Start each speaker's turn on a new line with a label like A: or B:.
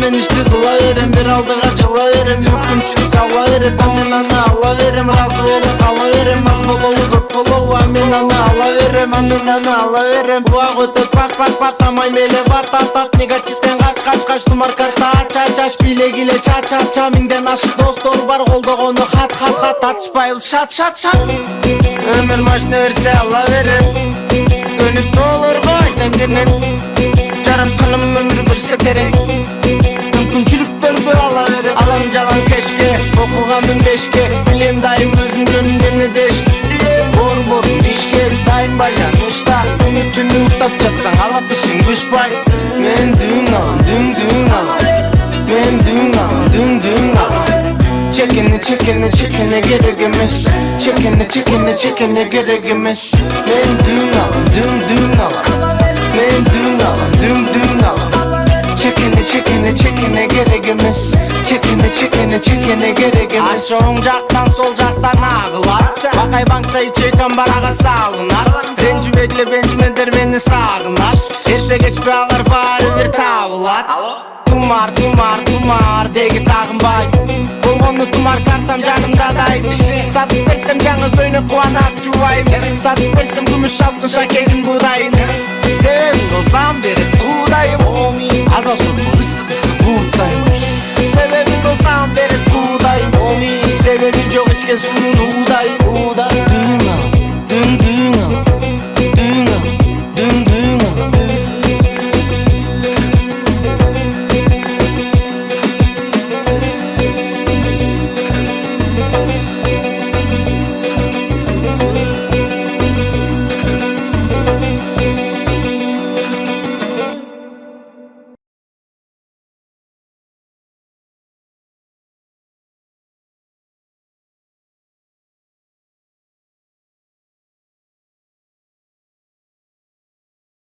A: мен ишти кыла берем, бир алдыга жыла берем. Мүмкүнчүлүк ала берет, мен аны ала берем. Разы болуп кала берем, аз болобу көп болобу, мен аны ала берем, мен аны ала берем. Убак өтөт пак тамай меле ват негативден кач тумар карта ач билегиле ча миңден ашык достор бар, колдогону хат атышпайбыз шат өмүр машина берсе ала берем, көнүп тоолорго айтам денен жаратканым өмүр берсе керек, мүмкүнчүлүктөрдү ала берем. Алам жалаң кешке, окуганмын бешке, билем дайым өзүм жөнүндө эмне дешти. Бор ишке дайым байланышта, түнү уктап жатсаң алат ишиң бышпай. Мен дүң алам, мен дүң алам. Чекене керек эмес, чекене керек эмес. Мен дүң алам, мен дүң алам. Чекене керек эмес, чекене керек эмес. Оң жактан сол жактан агылат, бакай банкта ичекам барага салынат. Ренжибегиле бенжимендер мени сагынат, эрте кечпей алар баары бир табылат. Тумар деги тагынбай, болгону тумар картам жанымда дайым. Сатып берсем жаңы көйнөк кубанат жубайым, сатып берсем күмүш алтын шакегин буудайын. Себебин болсам берет куудайым, адашып ысы бууртайм. Себебин болсам берет куудайым, себеби жок ичкен суунун уудайын.